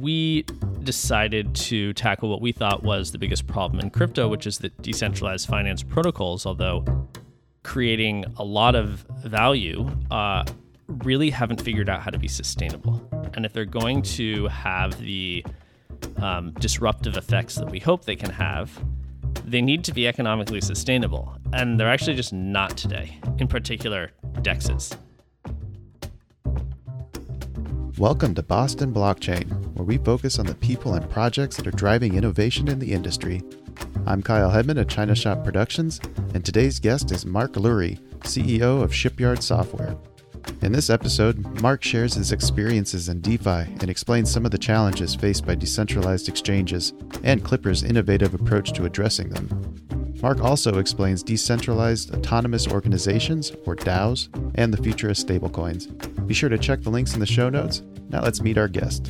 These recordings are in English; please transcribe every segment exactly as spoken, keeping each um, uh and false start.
we decided to tackle what we thought was the biggest problem in crypto, which is that decentralized finance protocols, although creating a lot of value, uh, really haven't figured out how to be sustainable. And if they're going to have the um, disruptive effects that we hope they can have, they need to be economically sustainable. And they're actually just not today, in particular, D E Xs. Welcome to Boston Blockchain, where we focus on the people and projects that are driving innovation in the industry. I'm Kyle Hedman at China Shop Productions, and today's guest is Mark Lurie, C E O of Shipyard Software. In this episode, Mark shares his experiences in DeFi and explains some of the challenges faced by decentralized exchanges and Clipper's innovative approach to addressing them. Mark also explains decentralized autonomous organizations, or DAOs, and the future of stablecoins. Be sure to check the links in the show notes. Now let's meet our guest.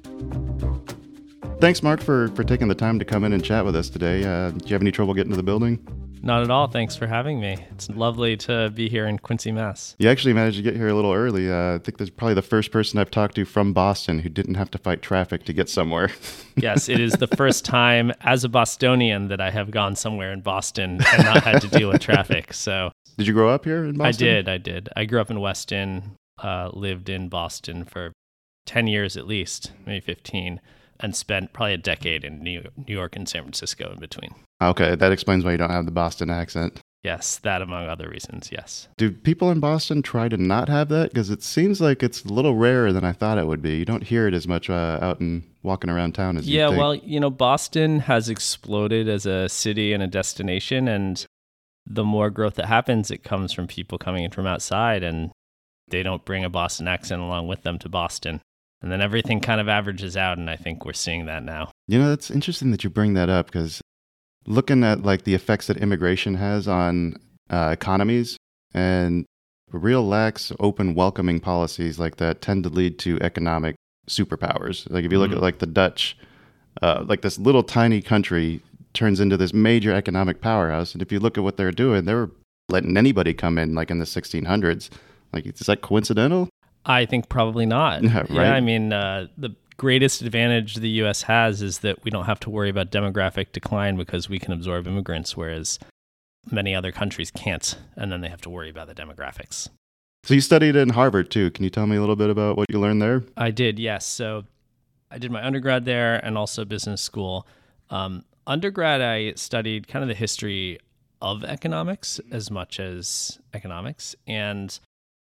Thanks, Mark, for, for taking the time to come in and chat with us today. Uh, do you have any trouble getting to the building? Not at all. Thanks for having me. It's lovely to be here in Quincy, Mass. You actually managed to get here a little early. Uh, I think that's probably the first person I've talked to from Boston who didn't have to fight traffic to get somewhere. Yes, it is the first time as a Bostonian that I have gone somewhere in Boston and not had to deal with traffic. So, did you grow up here in Boston? I did. I did. I grew up in Weston, uh, lived in Boston for ten years at least, maybe fifteen, and spent probably a decade in New New York and San Francisco in between. Okay, that explains why you don't have the Boston accent. Yes, that among other reasons, yes. Do people in Boston try to not have that? Because it seems like it's a little rarer than I thought it would be. You don't hear it as much uh, out and walking around town as you yeah, think. Well, you know, Boston has exploded as a city and a destination, and the more growth that happens, it comes from people coming in from outside, and they don't bring a Boston accent along with them to Boston. And then everything kind of averages out, and I think we're seeing that now. You know, it's interesting that you bring that up, because looking at like the effects that immigration has on uh, economies and real lax, open, welcoming policies like that tend to lead to economic superpowers. Like if you look mm-hmm. at like the Dutch, uh, like this little tiny country turns into this major economic powerhouse. And if you look at what they're doing, they were letting anybody come in like in the sixteen hundreds. Like, is that coincidental? I think probably not. Yeah, right? Yeah, I mean, uh, the greatest advantage the U S has is that we don't have to worry about demographic decline because we can absorb immigrants, whereas many other countries can't, and then they have to worry about the demographics. So you studied in Harvard too. Can you tell me a little bit about what you learned there? I did, yes. So I did my undergrad there and also business school. Um, undergrad, I studied kind of the history of economics as much as economics, and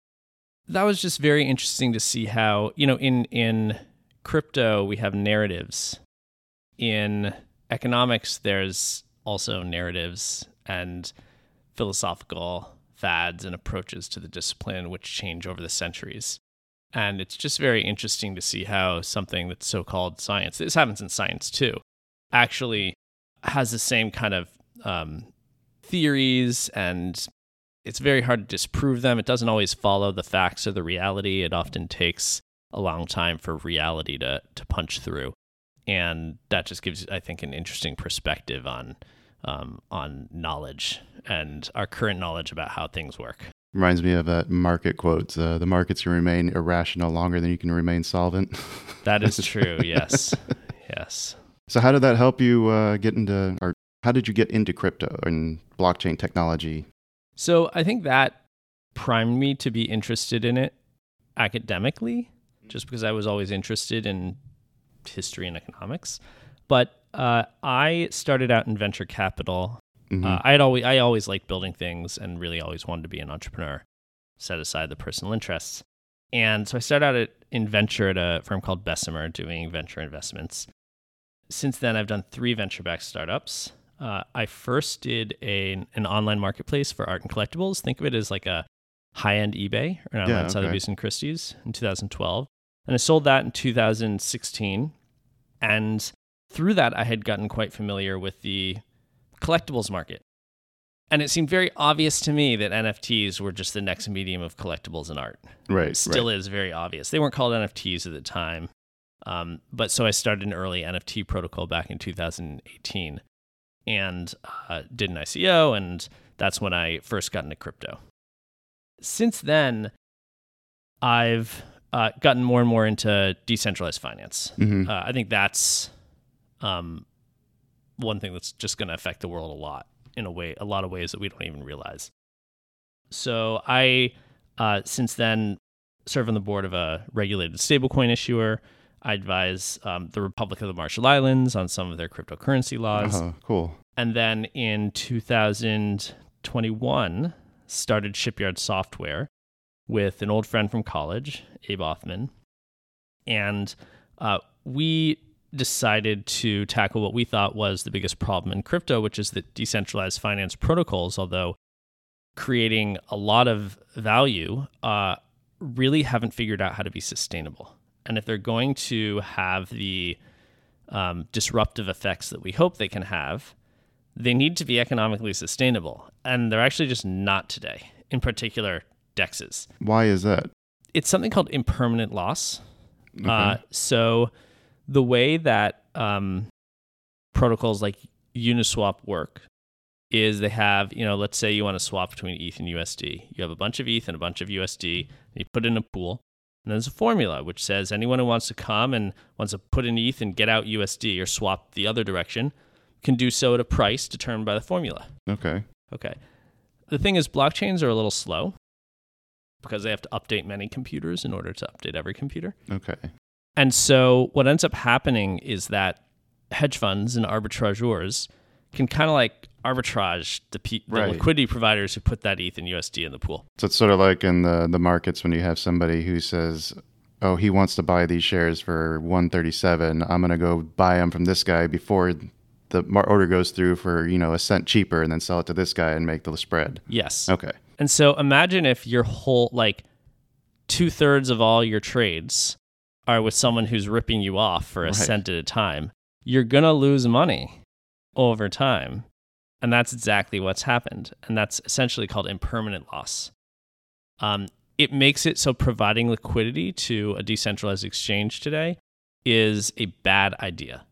that was just very interesting to see how, you know, in in crypto, we have narratives. In economics, there's also narratives and philosophical fads and approaches to the discipline which change over the centuries. And it's just very interesting to see how something that's so-called science, this happens in science too, actually has the same kind of um, theories, and it's very hard to disprove them. It doesn't always follow the facts or the reality. It often takes a long time for reality to to punch through, and that just gives, I think, an interesting perspective on um, on knowledge and our current knowledge about how things work. Reminds me of that market quotes: uh, "The markets can remain irrational longer than you can remain solvent." That is true. Yes, yes. So, how did that help you uh, get into, or how did you get into crypto and blockchain technology? So, I think that primed me to be interested in it academically, just because I was always interested in history and economics. But uh, I started out in venture capital. Mm-hmm. Uh, I had always I always liked building things and really always wanted to be an entrepreneur, set aside the personal interests. And so I started out at, in venture at a firm called Bessemer doing venture investments. Since then, I've done three venture-backed startups. Uh, I first did a, an online marketplace for art and collectibles. Think of it as like a high-end eBay around yeah, Sotheby's and Christie's in two thousand twelve. And I sold that in two thousand sixteen. And through that, I had gotten quite familiar with the collectibles market. And it seemed very obvious to me that N F Ts were just the next medium of collectibles and art. Right. It still right. is very obvious. They weren't called N F Ts at the time. Um, but so I started an early N F T protocol back in two thousand eighteen and uh, did an I C O, and that's when I first got into crypto. Since then, I've uh, gotten more and more into decentralized finance. Mm-hmm. Uh, I think that's um, one thing that's just going to affect the world a lot in a way, a lot of ways that we don't even realize. So I, uh, since then, serve on the board of a regulated stablecoin issuer. I advise um, the Republic of the Marshall Islands on some of their cryptocurrency laws. Oh, cool. And then in two thousand twenty-one, started Shipyard Software with an old friend from college, Abe Othman. And uh, we decided to tackle what we thought was the biggest problem in crypto, which is that decentralized finance protocols, although creating a lot of value, uh, really haven't figured out how to be sustainable. And if they're going to have the um, disruptive effects that we hope they can have, they need to be economically sustainable. And they're actually just not today, in particular, D E Xs. Why is that? It's something called impermanent loss. Okay. Uh, so the way that um, protocols like Uniswap work is they have, you know, let's say you want to swap between E T H and U S D. You have a bunch of E T H and a bunch of U S D, and you put it in a pool. And there's a formula which says anyone who wants to come and wants to put in E T H and get out U S D or swap the other direction can do so at a price determined by the formula. Okay. Okay. The thing is, blockchains are a little slow because they have to update many computers in order to update every computer. Okay. And so what ends up happening is that hedge funds and arbitrageurs can kind of like arbitrage the, pe- the Right. liquidity providers who put that E T H and U S D in the pool. So it's sort of like in the, the markets when you have somebody who says, oh, he wants to buy these shares for one thirty-seven. I'm going to go buy them from this guy before the mar- order goes through for, you know, a cent cheaper and then sell it to this guy and make the spread. Yes. Okay. And so imagine if your whole, like, two-thirds of all your trades are with someone who's ripping you off for a Right. cent at a time. You're going to lose money over time. And that's exactly what's happened. And that's essentially called impermanent loss. Um, it makes it so providing liquidity to a decentralized exchange today is a bad idea.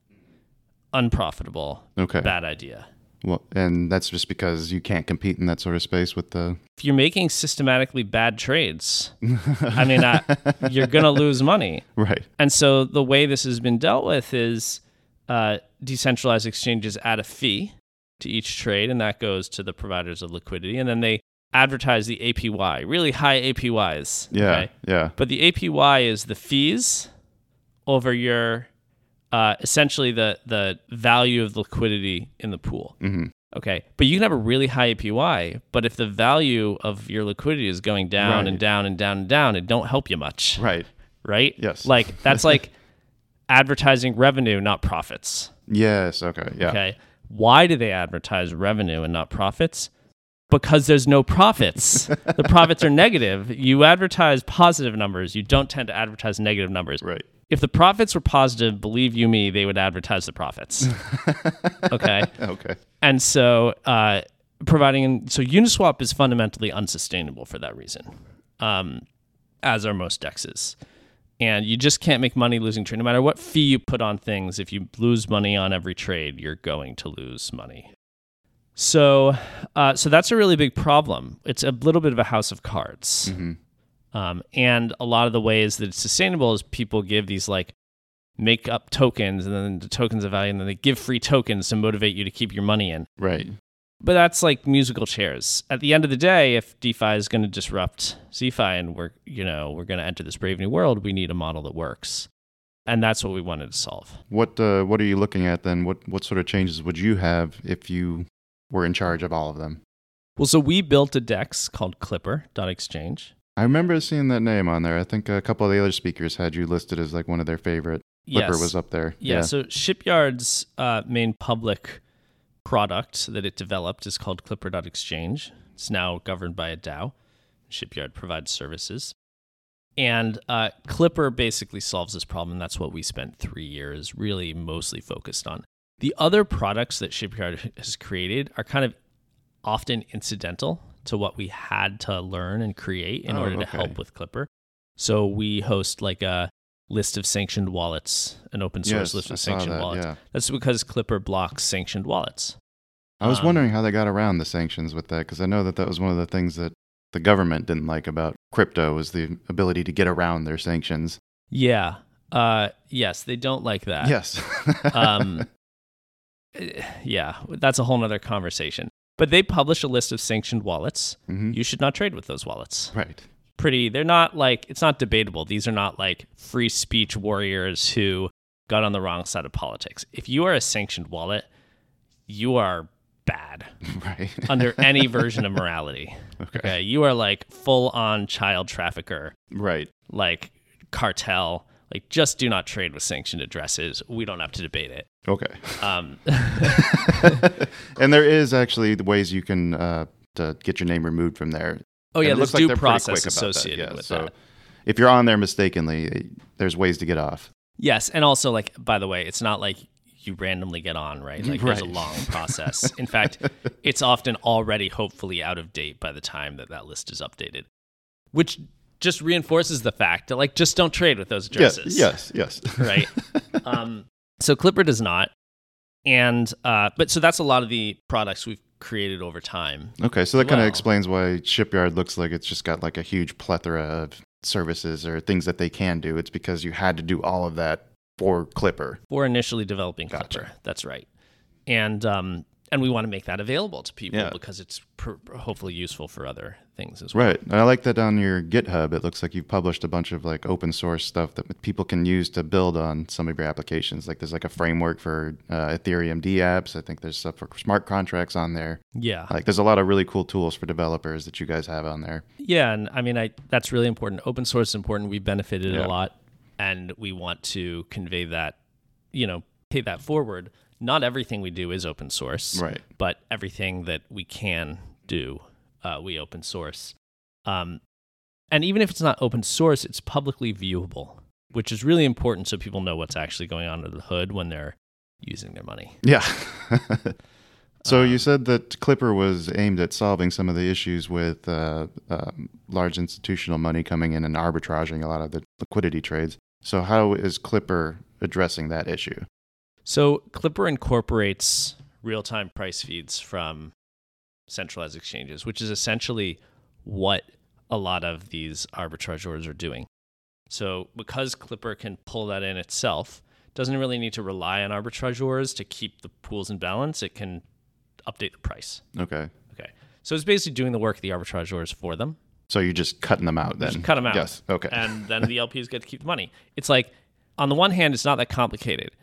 Unprofitable, Okay. bad idea. Well, and that's just because you can't compete in that sort of space with the... If you're making systematically bad trades, I mean, I, you're going to lose money. Right. And so the way this has been dealt with is uh, decentralized exchanges add a fee to each trade, and that goes to the providers of liquidity. And then they advertise the A P Y, really high A P Ys. Yeah. Okay? Yeah. But the A P Y is the fees over your, uh, essentially the, the value of the liquidity in the pool. Mm-hmm. Okay. But you can have a really high A P Y, but if the value of your liquidity is going down Right. and down and down and down, it don't help you much. Right. Right? Yes. Like, that's like advertising revenue, not profits. Yes. Okay. Yeah. Okay. Why do they advertise revenue and not profits? Because there's no profits. The profits are negative. You advertise positive numbers. You don't tend to advertise negative numbers. Right. If the profits were positive, believe you me, they would advertise the profits. Okay. Okay. And so uh, providing, so Uniswap is fundamentally unsustainable for that reason, um, as are most D E Xs. And you just can't make money losing trade. No matter what fee you put on things, if you lose money on every trade, you're going to lose money. So uh, so that's a really big problem. It's a little bit of a house of cards. Mm-hmm. Um, and a lot of the ways that it's sustainable is people give these like make up tokens and then the tokens of value, and then they give free tokens to motivate you to keep your money in. Right. But that's like musical chairs. At the end of the day, if DeFi is going to disrupt CeFi and we're, you know, we're going to enter this brave new world, we need a model that works. And that's what we wanted to solve. What uh, What are you looking at then? What What sort of changes would you have if you were in charge of all of them? Well, so we built a DEX called Clipper dot exchange. I remember seeing that name on there. I think a couple of the other speakers had you listed as like one of their favorite. Clipper Yes. was up there. Yeah, Yeah. so Shipyard's uh, main public product that it developed is called Clipper dot exchange. It's now governed by a DAO. Shipyard provides services. And uh, Clipper basically solves this problem. That's what we spent three years really mostly focused on. The other products that Shipyard has created are kind of often incidental to what we had to learn and create in Oh, order to okay. help with Clipper. So we host like a list of sanctioned wallets, an open source Yes, list I of saw sanctioned that, wallets. yeah. That's because Clipper blocks sanctioned wallets. I was Um, wondering how they got around the sanctions with that, because I know that that was one of the things that the government didn't like about crypto is the ability to get around their sanctions. Yeah. Uh, yes, they don't like that. Yes. um, yeah, that's a whole nother conversation. But they publish a list of sanctioned wallets. Mm-hmm. You should not trade with those wallets. Right. Pretty, they're not like, it's not debatable. These are not like free speech warriors who got on the wrong side of politics. If you are a sanctioned wallet, you are bad. Right. Under any version of morality. Okay. Okay. You are like full on child trafficker. Right. Like cartel. Like, just do not trade with sanctioned addresses. We don't have to debate it. Okay. Um, and there is actually the ways you can uh, to get your name removed from there. oh, yeah, And it there's looks like due they're pretty process quick about that, associated yeah. with So that. if you're on there mistakenly, there's ways to get off. Yes, and also, like, by the way, it's not like you randomly get on, right? Like, there's a Right. long process. In fact, it's often already hopefully out of date by the time that that list is updated, which just reinforces the fact that, like, just don't trade with those addresses. Yes, yes, yes. Right? um, so Clipper does not. And, uh, but so that's a lot of the products we've created over time. Okay, so that kind of Well- explains why Shipyard looks like it's just got like a huge plethora of services or things that they can do. It's because you had to do all of that for Clipper. For initially developing Gotcha. Clipper. That's right. And um, and we want to make that available to people Yeah. because it's pr- hopefully useful for other things as well. Right. And I like that on your GitHub. It looks like you've published a bunch of like open source stuff that people can use to build on some of your applications. Like there's like a framework for uh, Ethereum dApps. I think there's stuff for smart contracts on there. Yeah. Like there's a lot of really cool tools for developers that you guys have on there. Yeah, and I mean, I that's really important. Open source is important. We benefited Yeah. a lot, and we want to convey that, you know, pay that forward. Not everything we do is open source, Right. but everything that we can do, uh, we open source. Um, and even if it's not open source, it's publicly viewable, which is really important so people know what's actually going on under the hood when they're using their money. Yeah. So Um, you said that Clipper was aimed at solving some of the issues with uh, um, large institutional money coming in and arbitraging a lot of the liquidity trades. So how is Clipper addressing that issue? So Clipper incorporates real-time price feeds from centralized exchanges, which is essentially what a lot of these arbitrageurs are doing. So because Clipper can pull that in itself, doesn't really need to rely on arbitrageurs to keep the pools in balance. It can update the price. Okay. Okay. So it's basically doing the work of the arbitrageurs for them. So you're just cutting them out then? Just cut them out. Yes. Okay. And then the L Ps get to keep the money. It's like, on the one hand, it's not that complicated.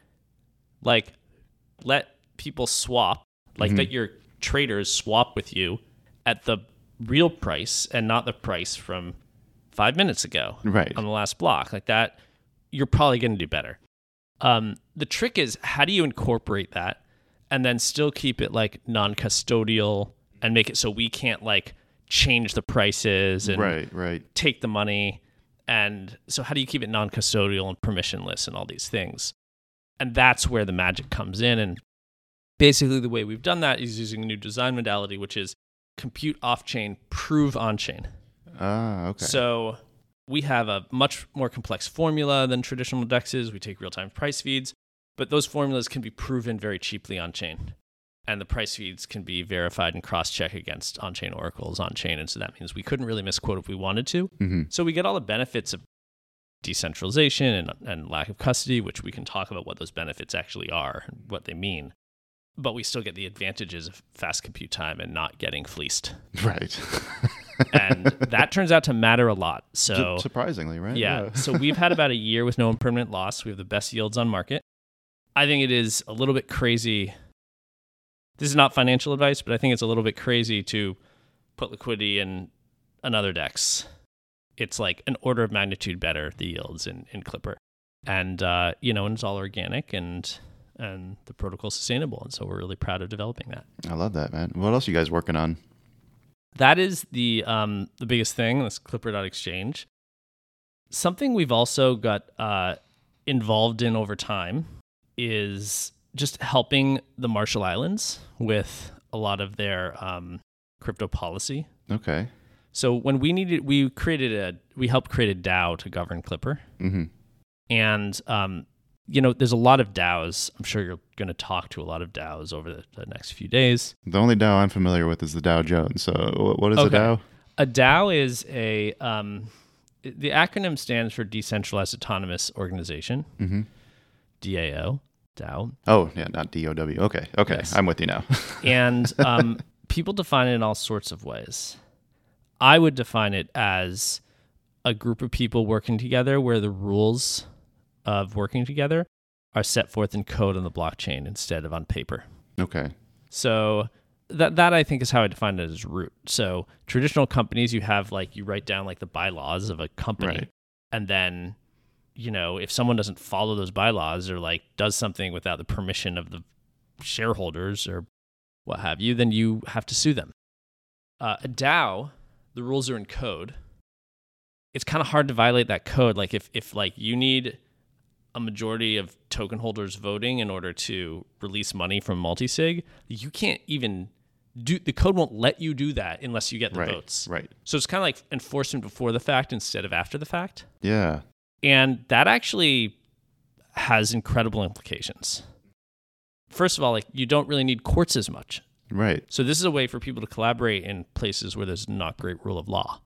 Like, let people swap, like Mhm. let your traders swap with you at the real price and not the price from five minutes ago Right. on the last block. Like that, you're probably going to do better. Um, the trick is, how do you incorporate that and then still keep it like non-custodial and make it so we can't like change the prices and Right, right. take the money. And so how do you keep it non-custodial and permissionless and all these things? And that's where the magic comes in. And basically the way we've done that is using a new design modality, which is compute off-chain, prove on-chain. Ah, okay. So we have a much more complex formula than traditional D E Xs. We take real-time price feeds, but those formulas can be proven very cheaply on-chain. And the price feeds can be verified and cross-check against on-chain oracles on-chain. And so that means we couldn't really misquote if we wanted to. hmm So we get all the benefits of decentralization and, and lack of custody, which we can talk about what those benefits actually are and what they mean. But we still get the advantages of fast compute time and not getting fleeced. Right. And that turns out to matter a lot. So Su- surprisingly, right? yeah. So we've had about a year with no impermanent loss. We have the best yields on market. I think it is a little bit crazy. This is not financial advice, but I think it's a little bit crazy to put liquidity in another D E X. It's like an order of magnitude better, the yields in, in Clipper. And, uh, you know, and it's all organic and and the protocol's sustainable. And so we're really proud of developing that. I love that, man. What else are you guys working on? That is the um, the biggest thing, this Clipper.exchange. Something we've also got uh, involved in over time is just helping the Marshall Islands with a lot of their um, crypto policy. Okay. So when we needed, we created a, we helped create a DAO to govern Clipper. hmm And, um, you know, there's a lot of DAOs. I'm sure you're going to talk to a lot of DAOs over the, the next few days. The only DAO I'm familiar with is the Dow Jones. So wh- what is Okay. a DAO? A DAO is a, um, the acronym stands for Decentralized Autonomous Organization, Mm-hmm. D A O, DAO. Oh, yeah, not D O W. Okay, okay, Yes. I'm with you now. And um, people define it in all sorts of ways. I would define it as a group of people working together where the rules of working together are set forth in code on the blockchain instead of on paper. Okay. So that that I think is how I define it as root. So traditional companies, you have like you write down like the bylaws of a company, Right. and then you know if someone doesn't follow those bylaws or like does something without the permission of the shareholders or what have you, then you have to sue them. Uh, a DAO, the rules are in code. It's kind of hard to violate that code. Like if if like you need a majority of token holders voting in order to release money from multisig, you can't even do, the code won't let you do that unless you get the Right. votes. Right. So it's kind of like enforcement before the fact instead of after the fact. Yeah. And that actually has incredible implications. First of all, like you don't really need courts as much. Right. So this is a way for people to collaborate in places where there's not great rule of law.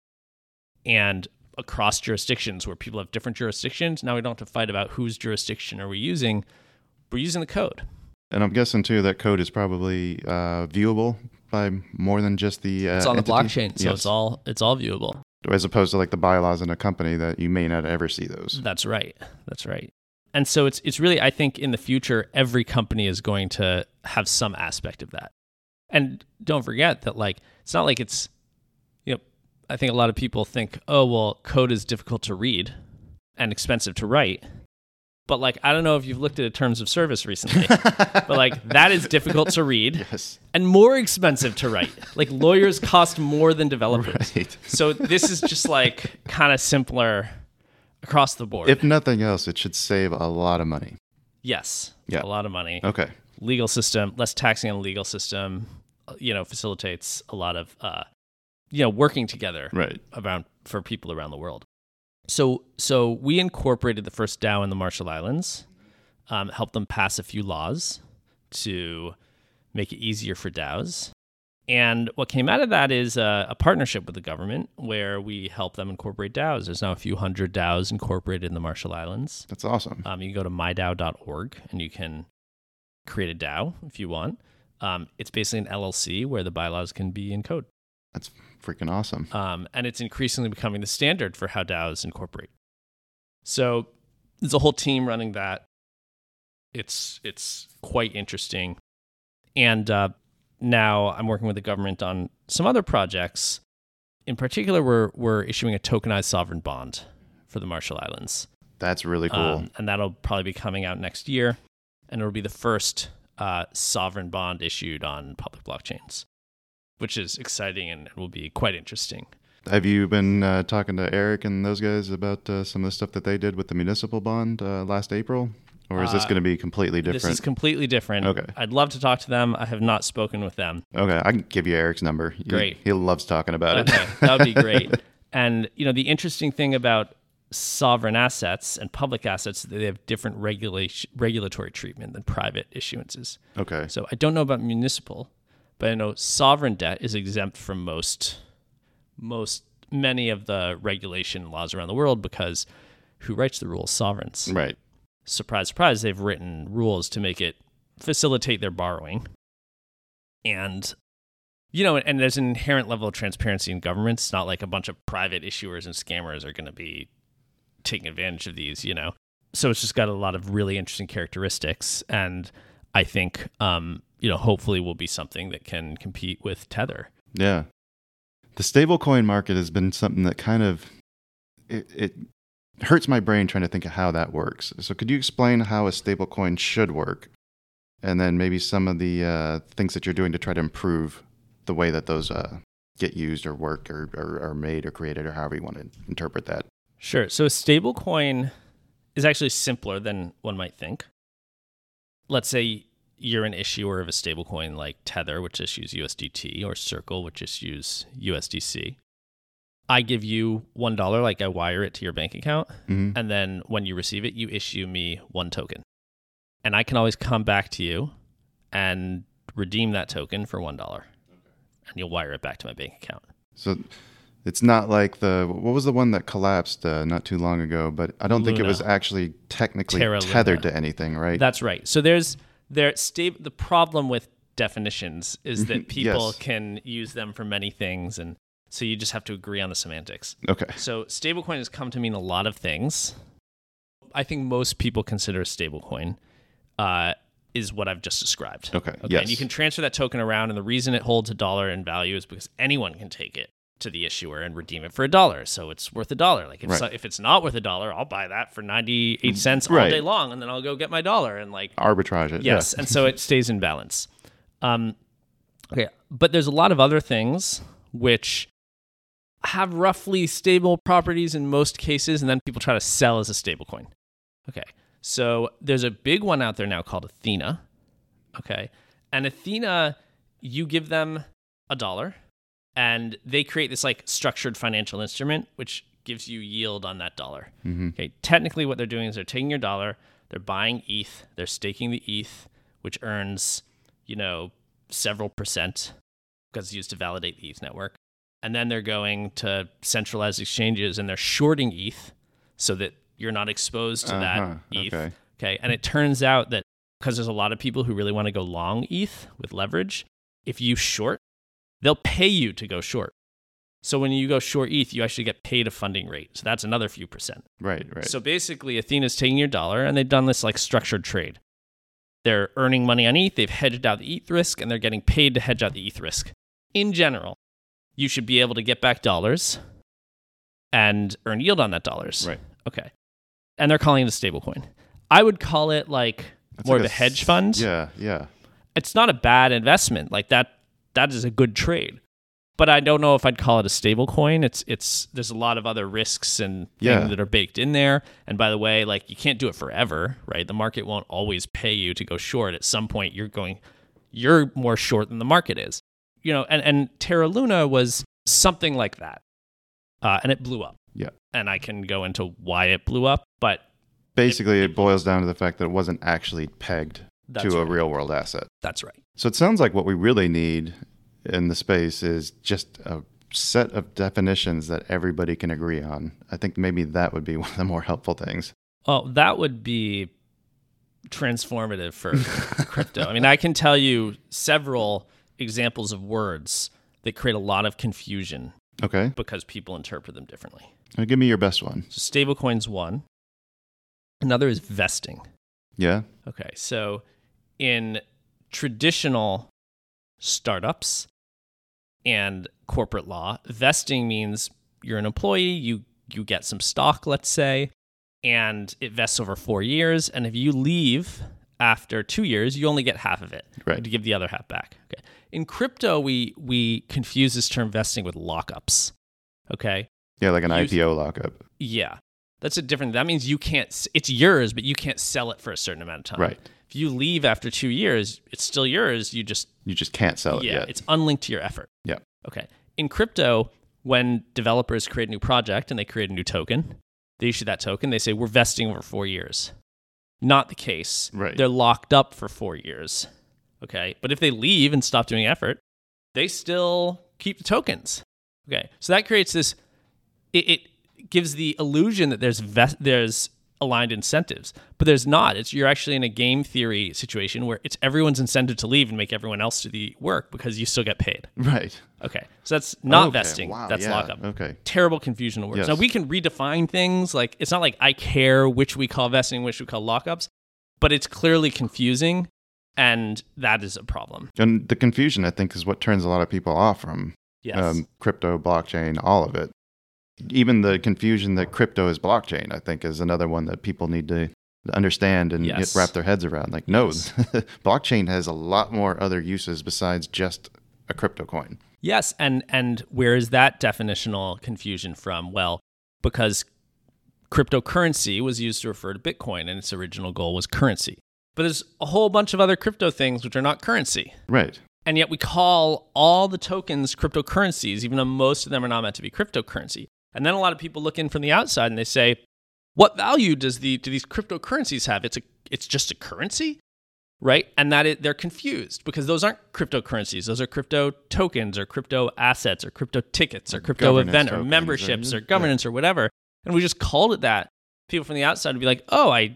And across jurisdictions where people have different jurisdictions, now we don't have to fight about whose jurisdiction are we using. We're using the code. And I'm guessing too that code is probably uh, viewable by more than just the uh, It's on the entity? blockchain, so Yes. it's all it's all viewable. As opposed to like the bylaws in a company that you may not ever see those. That's right. That's right. And so it's it's really, I think in the future, every company is going to have some aspect of that. And don't forget that like it's not like it's, you know, I think a lot of people think, oh, well, code is difficult to read and expensive to write. But like, I don't know if you've looked at a terms of service recently, but like that is difficult to read Yes. and more expensive to write. Like lawyers cost more than developers. Right. So this is just like kind of simpler across the board. If nothing else, it should save a lot of money. yes, Yeah. a lot of money. Okay. Legal system, less taxing on the legal system, you know, facilitates a lot of, uh, you know, working together Right. around for people around the world. So, so we incorporated the first DAO in the Marshall Islands, um, helped them pass a few laws to make it easier for DAOs. And what came out of that is a, a partnership with the government where we help them incorporate DAOs. There's now a few hundred DAOs incorporated in the Marshall Islands. That's awesome. Um, you can go to my dao dot org and you can create a DAO if you want. Um, it's basically an L L C where the bylaws can be in code. That's freaking awesome. Um, and it's increasingly becoming the standard for how DAOs incorporate. So there's a whole team running that. It's it's quite interesting. And uh, now I'm working with the government on some other projects. In particular, we're we're issuing a tokenized sovereign bond for the Marshall Islands. That's really cool. Um, and that'll probably be coming out next year. And it'll be the first uh, sovereign bond issued on public blockchains, which is exciting and will be quite interesting. Have you been uh, talking to Eric and those guys about uh, some of the stuff that they did with the municipal bond uh, last April? Or is this Uh, going to be completely different? This is completely different. Okay. I'd love to talk to them. I have not spoken with them. Okay, I can give you Eric's number. He- Great. He, loves talking about Okay, it. that would be great. And, you know, the interesting thing about sovereign assets and public assets is that they have different regulation, regulatory treatment than private issuances. Okay. So I don't know about municipal, but I know sovereign debt is exempt from most, most, many of the regulation laws around the world because who writes the rules? Sovereigns. Right. Surprise, surprise, they've written rules to make it facilitate their borrowing. And, you know, and there's an inherent level of transparency in government. It's not like a bunch of private issuers and scammers are going to be taking advantage of these, you know. So it's just got a lot of really interesting characteristics. And I think, um, you know, hopefully will be something that can compete with Tether. Yeah. The stablecoin market has been something that kind of, it, it hurts my brain trying to think of how that works. So could you explain how a stablecoin should work? And then maybe some of the uh, things that you're doing to try to improve the way that those uh, get used or work or, or are made or created or however you want to interpret that. Sure. So a stablecoin is actually simpler than one might think. Let's say you're an issuer of a stablecoin like Tether, which issues U S D T, or Circle, which issues U S D C. I give you one dollar, like I wire it to your bank account, Mm-hmm. and then when you receive it, you issue me one token. And I can always come back to you and redeem that token for one dollar. And you'll wire it back to my bank account. So It's not like the, what was the one that collapsed uh, not too long ago, but I don't think it Luna. was actually technically Terra tethered Luna. to anything, right? That's right. So there's there sta- the problem with definitions is that people Yes. can use them for many things, and so you just have to agree on the semantics. Okay. So stablecoin has come to mean a lot of things. I think most people consider a stablecoin uh, is what I've just described. Okay, Okay. yes. And you can transfer that token around, and the reason it holds a dollar in value is because anyone can take it to the issuer and redeem it for a dollar. So it's worth a dollar. Like if Right. so, if it's not worth a dollar, I'll buy that for ninety-eight cents all Right. day long, and then I'll go get my dollar and like Arbitrage it. yes, Yeah. and so it stays in balance. Um, okay, but there's a lot of other things which have roughly stable properties in most cases, and then people try to sell as a stablecoin. Okay, so there's a big one out there now called Athena. Okay, and Athena, you give them a dollar, and they create this like structured financial instrument which gives you yield on that dollar. Mm-hmm. Okay, technically what they're doing is they're taking your dollar, they're buying E T H, they're staking the E T H, which earns, you know, several percent because it's used to validate the E T H network. And then they're going to centralized exchanges and they're shorting E T H so that you're not exposed to Uh-huh, that E T H. okay. Okay. And it turns out that because there's a lot of people who really want to go long E T H with leverage, if you short, they'll pay you to go short. So when you go short E T H, you actually get paid a funding rate. So that's another few percent. Right, right. So basically, Athena's taking your dollar, and they've done this like structured trade. They're earning money on E T H, they've hedged out the E T H risk, and they're getting paid to hedge out the E T H risk. In general, you should be able to get back dollars and earn yield on that dollars. Right. Okay. And they're calling it a stablecoin. I would call it like That's more like of a s- hedge fund. Yeah, yeah. It's not a bad investment. Like that, that is a good trade. But I don't know if I'd call it a stable coin. It's it's there's a lot of other risks and things Yeah. that are baked in there. And by the way, like you can't do it forever, right? The market won't always pay you to go short. At some point you're going you're more short than the market is. You know, and, and Terra Luna was something like that. Uh, and it blew up. Yeah. And I can go into why it blew up, but Basically, it, boils down to the fact that it wasn't actually pegged That's to a right. real world asset. that's right. So it sounds like what we really need in the space is just a set of definitions that everybody can agree on. I think maybe that would be one of the more helpful things. Oh, that would be transformative for crypto. I mean, I can tell you several examples of words that create a lot of confusion Okay. because people interpret them differently. Now give me your best one. So stablecoin's one. Another is vesting. Yeah. Okay, so in traditional startups and corporate law, vesting means you're an employee, you you get some stock, let's say, and it vests over four years. And if you leave after two years, you only get half of it. Right. To give the other half back. Okay. In crypto, we we confuse this term vesting with lockups. Okay. Yeah, like an You- I P O lockup. Yeah. That's a different. That means you can't. s- It's yours, but you can't sell it for a certain amount of time. Right. If you leave after two years, it's still yours. You just You just can't sell it yeah, yet. it's unlinked to your effort. Yeah. Okay. In crypto, when developers create a new project and they create a new token, they issue that token. They say we're vesting over four years. Not the case. Right. They're locked up for four years. Okay. But if they leave and stop doing effort, they still keep the tokens. Okay. So that creates this. It, it gives the illusion that there's vest, there's aligned incentives, but there's not. It's you're actually in a game theory situation where it's everyone's incentive to leave and make everyone else do the work because you still get paid. Right. Okay, so that's not Okay, vesting. wow, That's yeah, lockup. okay. Terrible confusion of words. Yes. Now we can redefine things. Like it's not like I care which we call vesting, which we call lockups, but it's clearly confusing, and that is a problem. And the confusion, I think, is what turns a lot of people off from Yes. um, crypto, blockchain, all of it. Even the confusion that crypto is blockchain, I think, is another one that people need to understand and Yes. get wrap their heads around. Like, no, Yes. blockchain has a lot more other uses besides just a crypto coin. Yes, and and where is that definitional confusion from? Well, because cryptocurrency was used to refer to Bitcoin, and its original goal was currency. But there's a whole bunch of other crypto things which are not currency. Right. And yet we call all the tokens cryptocurrencies, even though most of them are not meant to be cryptocurrency. And then a lot of people look in from the outside and they say, what value does the do these cryptocurrencies have? It's a it's just a currency? right? And that it, they're confused because those aren't cryptocurrencies. Those are crypto tokens or crypto assets or crypto tickets or crypto Governance event or tokens memberships or- or governance or whatever. And we just called it that. People from the outside would be like, oh, I,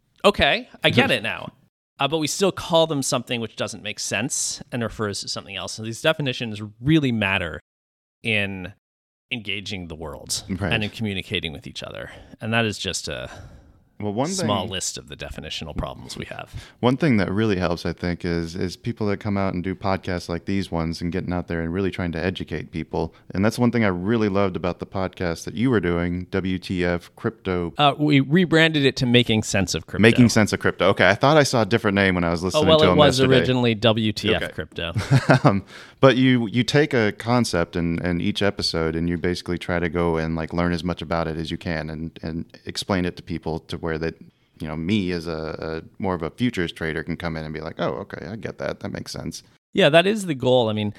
okay, I get it now. Uh, but we still call them something which doesn't make sense and refers to something else. So these definitions really matter in engaging the world Right. and in communicating with each other. And that is just a Well, one small thing, list of the definitional problems we have. one thing that really helps, I think, is is people that come out and do podcasts like these ones and getting out there and really trying to educate people. And that's one thing I really loved about the podcast that you were doing, W T F Crypto. Uh, we rebranded it to Making Sense of Crypto. Making Sense of Crypto. Okay, I thought I saw a different name when I was Oh, listening well, to it them was yesterday. originally W T F Okay. Crypto. um, but you you take a concept in, in each episode and you basically try to go and like learn as much about it as you can and, and explain it to people to where that, you know, me as a, a more of a futures trader can come in and be like, oh, okay, I get that. That makes sense. Yeah, that is the goal. I mean,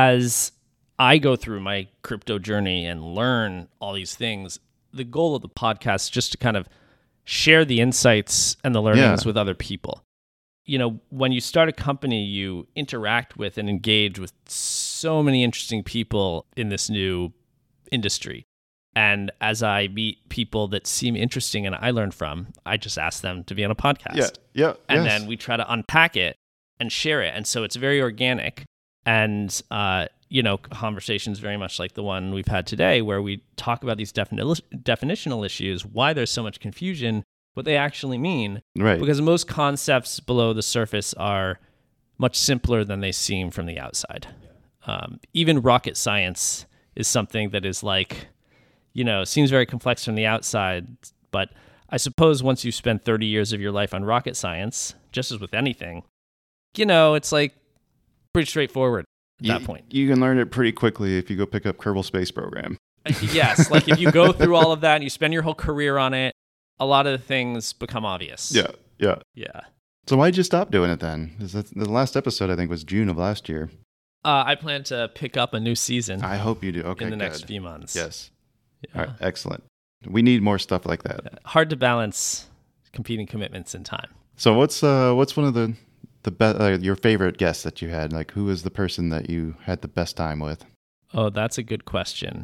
as I go through my crypto journey and learn all these things, the goal of the podcast is just to kind of share the insights and the learnings Yeah. with other people. You know, when you start a company, you interact with and engage with so many interesting people in this new industry. And as I meet people that seem interesting and I learn from, I just ask them to be on a podcast. Yeah, yeah. And yes. then we try to unpack it and share it. And so it's very organic. And, uh, you know, conversations very much like the one we've had today, where we talk about these defini- definitional issues, why there's so much confusion, what they actually mean. Right. Because most concepts below the surface are much simpler than they seem from the outside. Um, even rocket science is something that is like, you know, seems very complex from the outside, but I suppose once you spend thirty years of your life on rocket science, just as with anything, you know, it's like pretty straightforward at you, that point. You can learn it pretty quickly if you go pick up Kerbal Space Program. Yes, like if you go through all of that and you spend your whole career on it, a lot of the things become obvious. Yeah, yeah. Yeah. So why'd you stop doing it then? 'Cause that's- the last episode, I think, was June of last year. Uh, I plan to pick up a new season I hope you do. Okay, in the good. next few months. Yes. Yeah. All right, excellent. We need more stuff like that. Hard to balance competing commitments and time. So what's uh what's one of the the be- uh, your favorite guests that you had? Like, who was the person that you had the best time with? Oh, that's a good question.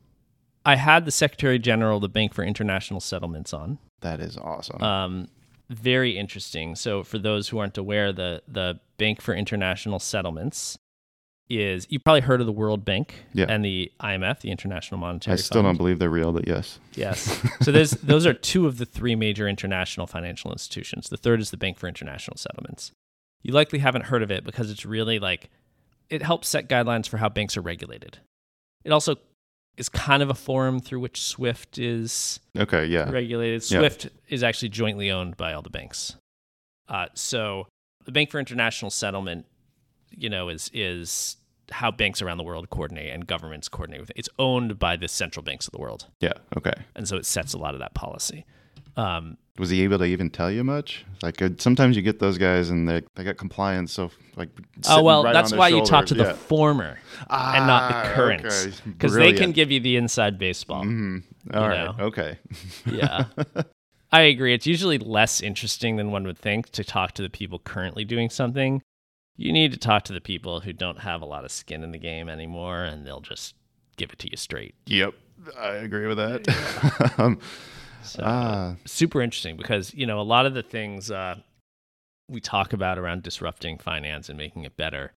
I had the Secretary General of the Bank for International Settlements on. That is awesome. Um, very interesting. So for those who aren't aware, the the Bank for International Settlements is, you've probably heard of the World Bank Yeah. and the I M F, the International Monetary I Fund. still don't believe they're real, but yes. Yes. So there's those are two of the three major international financial institutions. The third is the Bank for International Settlements. You likely haven't heard of it because it's really like, it helps set guidelines for how banks are regulated. It also is kind of a forum through which SWIFT is Okay, yeah. regulated. Yeah. SWIFT is actually jointly owned by all the banks. Uh, so the Bank for International Settlement, you know, is is how banks around the world coordinate and governments coordinate with it. It's owned by the central banks of the world. Yeah, okay. And so it sets a lot of that policy. Um, Was he able to even tell you much? Like, uh, sometimes you get those guys and they they got compliance, so like. oh, sitting well, right that's on their why you talk to the shoulders. former Ah, and not the current. okay. Because they can Brilliant. give you the inside baseball. Mhm. All you right, know. okay. Yeah. I agree. It's usually less interesting than one would think to talk to the people currently doing something. You need to talk to the people who don't have a lot of skin in the game anymore, and they'll just give it to you straight. Yep, I agree with that. um, So, ah, super interesting because, you know, a lot of the things uh, we talk about around disrupting finance and making it better.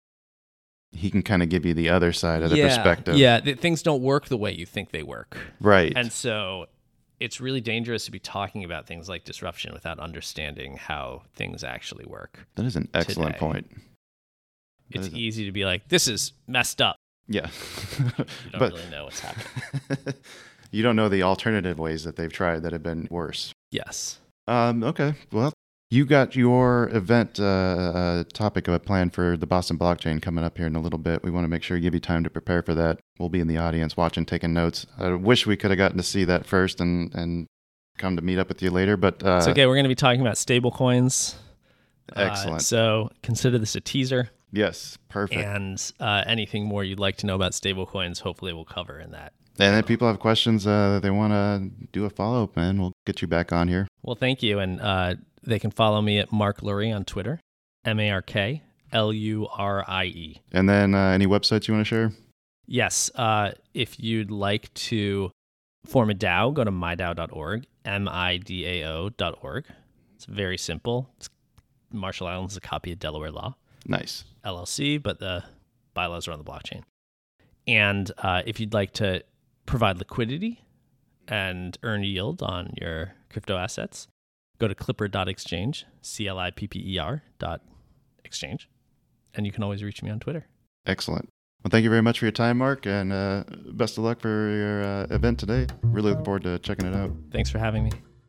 he can kind of give you the other side of the yeah, perspective. Yeah, th- things don't work the way you think they work. Right. And so it's really dangerous to be talking about things like disruption without understanding how things actually work. that is an excellent today. point. That It's is a- easy to be like, this is messed up. Yeah. You don't but really know what's happening. you don't know the alternative ways that they've tried that have been worse. Yes. Um, okay. Well, you got your event uh, uh, topic of a plan for the Boston blockchain coming up here in a little bit. We want to make sure you give you time to prepare for that. We'll be in the audience watching, taking notes. I wish we could have gotten to see that first and, and come to meet up with you later, but uh, It's okay. We're going to be talking about stable coins. excellent. Uh, so consider this a teaser. Yes, perfect. And uh, anything more you'd like to know about stable coins, hopefully we'll cover in that. And if people have questions uh, that they want to do a follow-up, man, we'll get you back on here. Well, thank you. And uh, they can follow me at Mark Lurie on Twitter. M A R K L U R I E. And then uh, any websites you want to share? Yes. Uh, if you'd like to form a DAO, go to my dao dot org, M I D A O dot org. It's very simple. It's, Marshall Islands is a copy of Delaware law. Nice. L L C, but the bylaws are on the blockchain. And uh, if you'd like to provide liquidity and earn yield on your crypto assets, go to clipper dot exchange, C L I P P E R dot exchange. And you can always reach me on Twitter. Excellent. Well, thank you very much for your time, Mark, and uh, best of luck for your uh, event today. Really looking forward to checking it out. Thanks for having me.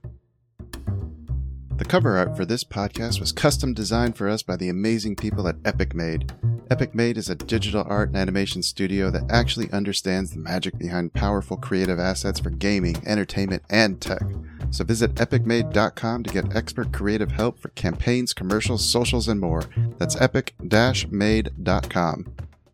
The cover art for this podcast was custom designed for us by the amazing people at Epic Made. Epic Made is a digital art and animation studio that actually understands the magic behind powerful creative assets for gaming, entertainment, and tech. So visit epic made dot com to get expert creative help for campaigns, commercials, socials, and more. That's epic dash made dot com.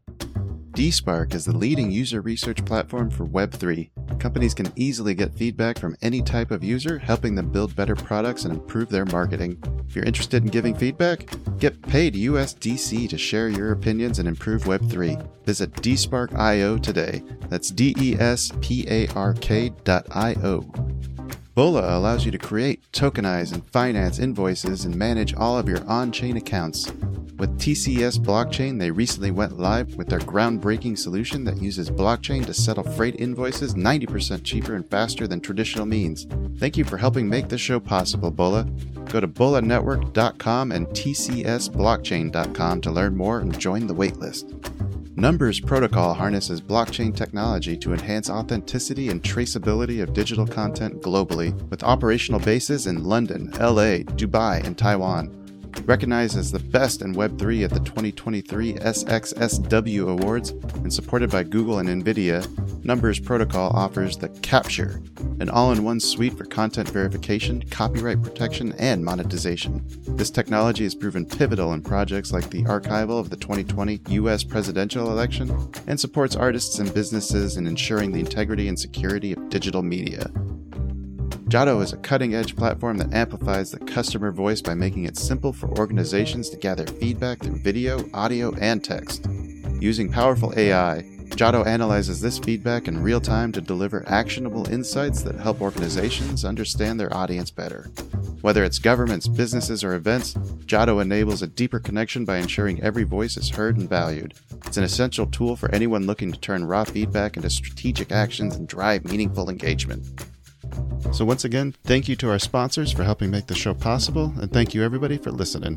DSpark is the leading user research platform for Web three. Companies can easily get feedback from any type of user, helping them build better products and improve their marketing. If you're interested in giving feedback, get paid U S D C to share your opinions and improve Web three. Visit dspark dot io today. That's D E S P A R K dot I O. Bola allows you to create, tokenize, and finance invoices and manage all of your on-chain accounts. With T C S Blockchain, they recently went live with their groundbreaking solution that uses blockchain to settle freight invoices ninety percent cheaper and faster than traditional means. Thank you for helping make this show possible, Bola. Go to bola network dot com and T C S blockchain dot com to learn more and join the waitlist. Numbers Protocol harnesses blockchain technology to enhance authenticity and traceability of digital content globally, with operational bases in London, L A, Dubai, and Taiwan. Recognized as the best in Web three at the twenty twenty-three S X S W Awards and supported by Google and NVIDIA, Numbers Protocol offers the Capture, an all-in-one suite for content verification, copyright protection, and monetization. This technology has proven pivotal in projects like the archival of the twenty twenty U S presidential election and supports artists and businesses in ensuring the integrity and security of digital media. Jado is a cutting-edge platform that amplifies the customer voice by making it simple for organizations to gather feedback through video, audio, and text. Using powerful A I, Jado analyzes this feedback in real time to deliver actionable insights that help organizations understand their audience better. Whether it's governments, businesses, or events, Jado enables a deeper connection by ensuring every voice is heard and valued. It's an essential tool for anyone looking to turn raw feedback into strategic actions and drive meaningful engagement. So once again, thank you to our sponsors for helping make the show possible, and thank you everybody for listening.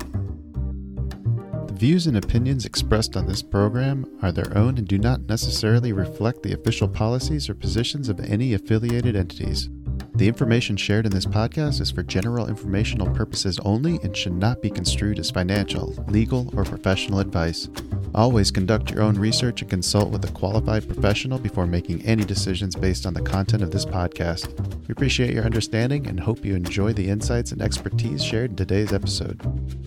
The views and opinions expressed on this program are their own and do not necessarily reflect the official policies or positions of any affiliated entities. The information shared in this podcast is for general informational purposes only and should not be construed as financial, legal, or professional advice. Always conduct your own research and consult with a qualified professional before making any decisions based on the content of this podcast. We appreciate your understanding and hope you enjoy the insights and expertise shared in today's episode.